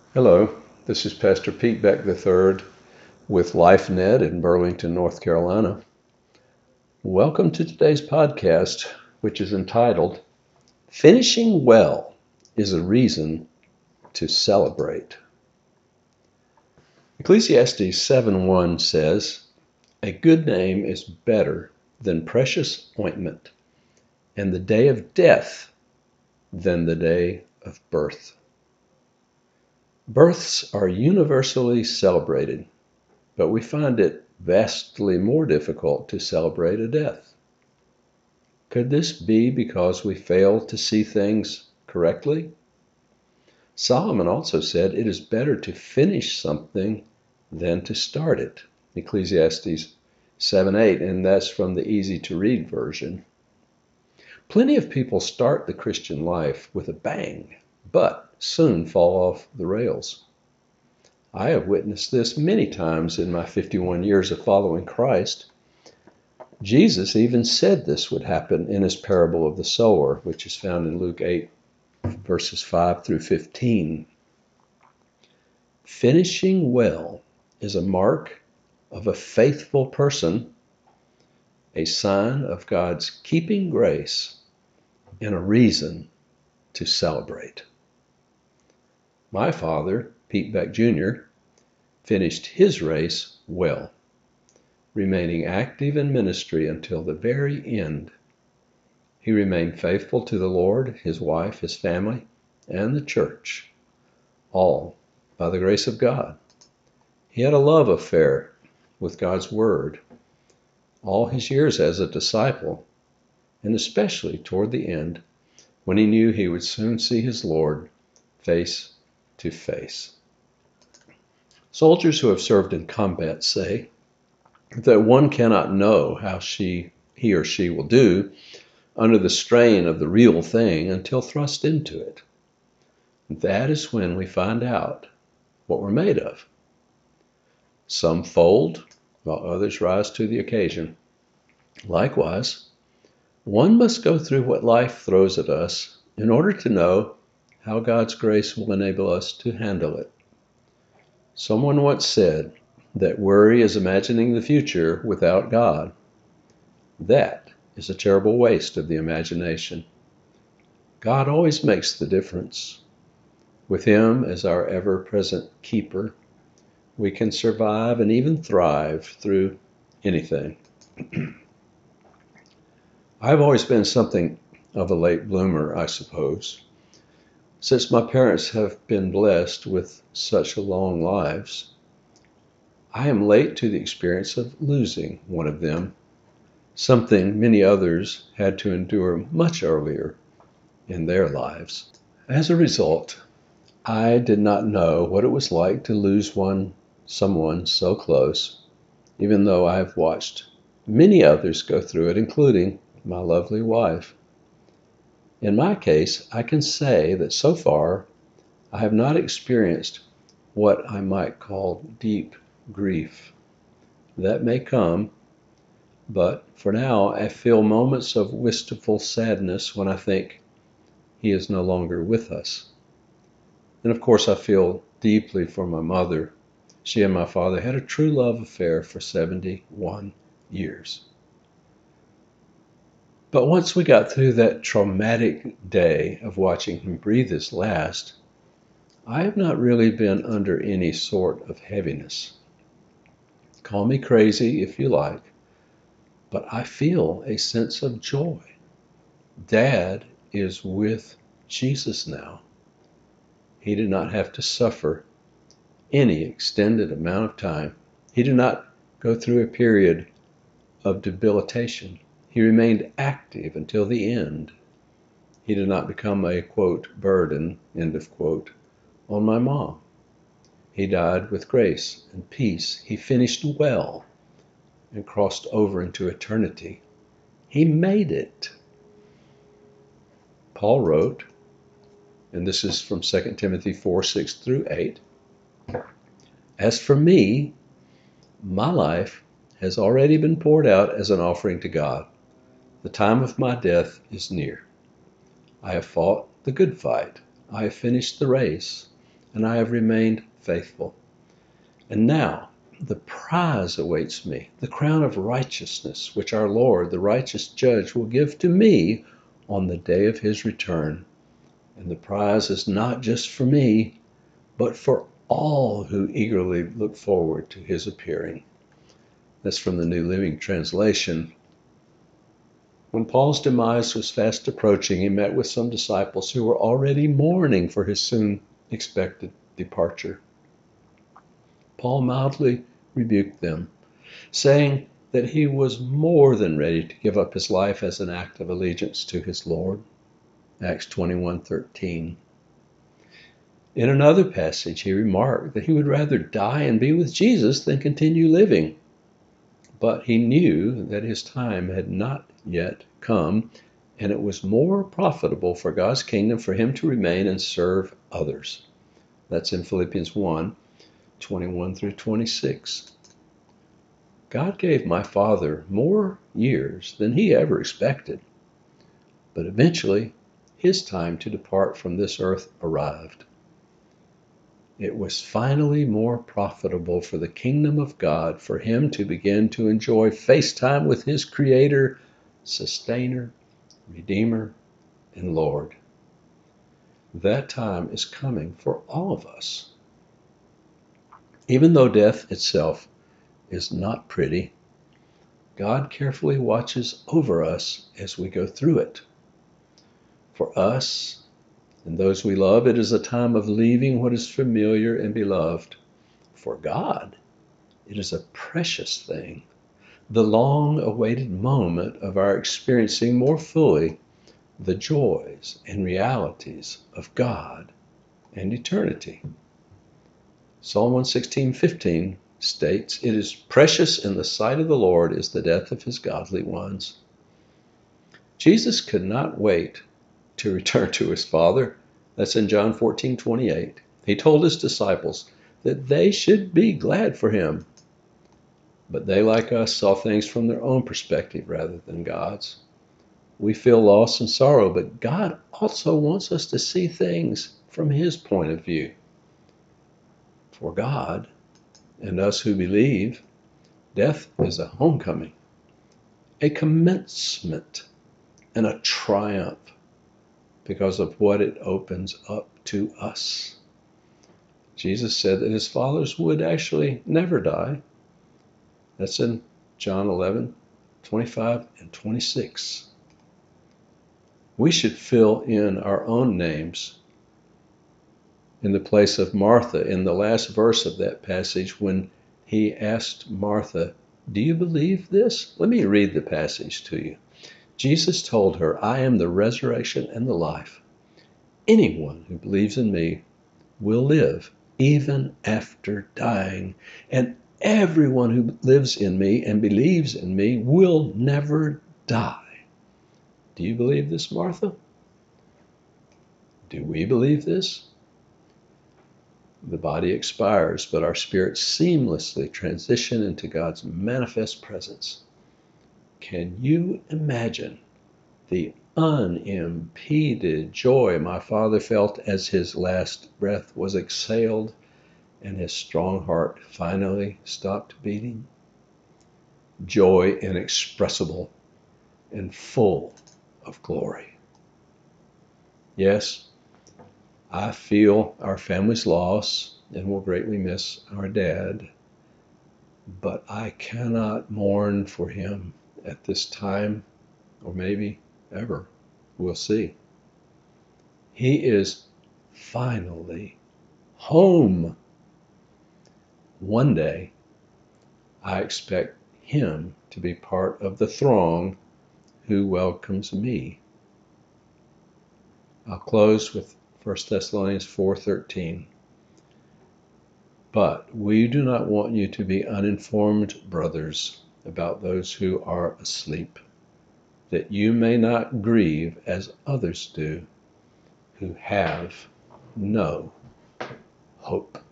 Hello, this is Pastor Pete Beck III with LifeNet in Burlington, North Carolina. Welcome to today's podcast, which is entitled, Finishing Well is a Reason to Celebrate. Ecclesiastes 7:1 says, "A good name is better than precious ointment, and the day of death than the day of birth." Births are universally celebrated, but we find it vastly more difficult to celebrate a death. Could this be because we fail to see things correctly? Solomon also said it is better to finish something than to start it. Ecclesiastes 7:8, and that's from the easy to read version. Plenty of people start the Christian life with a bang, but soon fall off the rails. I have witnessed this many times in my 51 years of following Christ. Jesus even said this would happen in his parable of the sower, which is found in Luke 8, verses 5 through 15. Finishing well is a mark of a faithful person, a sign of God's keeping grace, and a reason to celebrate. My father, Pete Beck Jr., finished his race well, remaining active in ministry until the very end. He remained faithful to the Lord, his wife, his family, and the church, all by the grace of God. He had a love affair with God's Word all his years as a disciple, and especially toward the end when he knew he would soon see his Lord face to face. Soldiers who have served in combat say that one cannot know how he or she will do under the strain of the real thing until thrust into it. That is when we find out what we're made of. Some fold, while others rise to the occasion. Likewise, one must go through what life throws at us in order to know how God's grace will enable us to handle it. Someone once said that worry is imagining the future without God. That is a terrible waste of the imagination. God always makes the difference. With him as our ever-present keeper, we can survive and even thrive through anything. I've always been something of a late bloomer, I suppose. Since my parents have been blessed with such long lives, I am late to the experience of losing one of them, something many others had to endure much earlier in their lives. As a result, I did not know what it was like to lose someone so close, even though I have watched many others go through it, including my lovely wife. In my case, I can say that so far, I have not experienced what I might call deep grief. That may come, but for now, I feel moments of wistful sadness when I think he is no longer with us. And of course, I feel deeply for my mother. She and my father had a true love affair for 71 years. But once we got through that traumatic day of watching him breathe his last, I have not really been under any sort of heaviness. Call me crazy if you like, but I feel a sense of joy. Dad is with Jesus now. He did not have to suffer any extended amount of time. He did not go through a period of debilitation. He remained active until the end. He did not become a, quote, burden, end of quote, on my mom. He died with grace and peace. He finished well and crossed over into eternity. He made it. Paul wrote, and this is from 2 Timothy 4:6 through 8, "As for me, my life has already been poured out as an offering to God. The time of my death is near. I have fought the good fight. I have finished the race. and I have remained faithful. And now the prize awaits me, the crown of righteousness, which our Lord, the righteous judge, will give to me on the day of his return. And the prize is not just for me, but for all who eagerly look forward to his appearing. That's from the New Living Translation. When Paul's demise was fast approaching, he met with some disciples who were already mourning for his soon expected departure. Paul mildly rebuked them, saying that he was more than ready to give up his life as an act of allegiance to his Lord. Acts 21:13. In another passage, he remarked that he would rather die and be with Jesus than continue living. But he knew that his time had not yet come, and it was more profitable for God's kingdom for him to remain and serve others. That's in Philippians 1:21 through 26. God gave my father more years than he ever expected, but eventually his time to depart from this earth arrived. It was finally more profitable for the kingdom of God for him to begin to enjoy face time with his Creator, Sustainer, Redeemer, and Lord. That time is coming for all of us. Even though death itself is not pretty, God carefully watches over us as we go through it. For us and those we love, it is a time of leaving what is familiar and beloved. For God, it is a precious thing, the long-awaited moment of our experiencing more fully the joys and realities of God and eternity. Psalm 116:15 states, "It is precious in the sight of the Lord is the death of his godly ones." Jesus could not wait to return to his Father. That's in John 14:28. He told his disciples that they should be glad for him. But they, like us, saw things from their own perspective rather than God's. We feel loss and sorrow, but God also wants us to see things from his point of view. For God and us who believe, death is a homecoming, a commencement, and a triumph because of what it opens up to us. Jesus said that his followers would actually never die. That's in John 11:25 and 26. We should fill in our own names in the place of Martha in the last verse of that passage when he asked Martha, "Do you believe this?" Let me read the passage to you. Jesus told her, "I am the resurrection and the life. Anyone who believes in me will live even after dying, and everyone who lives in me and believes in me will never die." Do you believe this, Martha? Do we believe this? The body expires, but our spirits seamlessly transition into God's manifest presence. Can you imagine the unimpeded joy my father felt as his last breath was exhaled and his strong heart finally stopped beating? Joy inexpressible and full of glory. Yes, I feel our family's loss and will greatly miss our dad, but I cannot mourn for him at this time, or maybe ever. We'll see. He is finally home. One day, I expect him to be part of the throng who welcomes me. I'll close with 1 Thessalonians 4:13. But we do not want you to be uninformed, brothers, about those who are asleep, that you may not grieve as others do, who have no hope.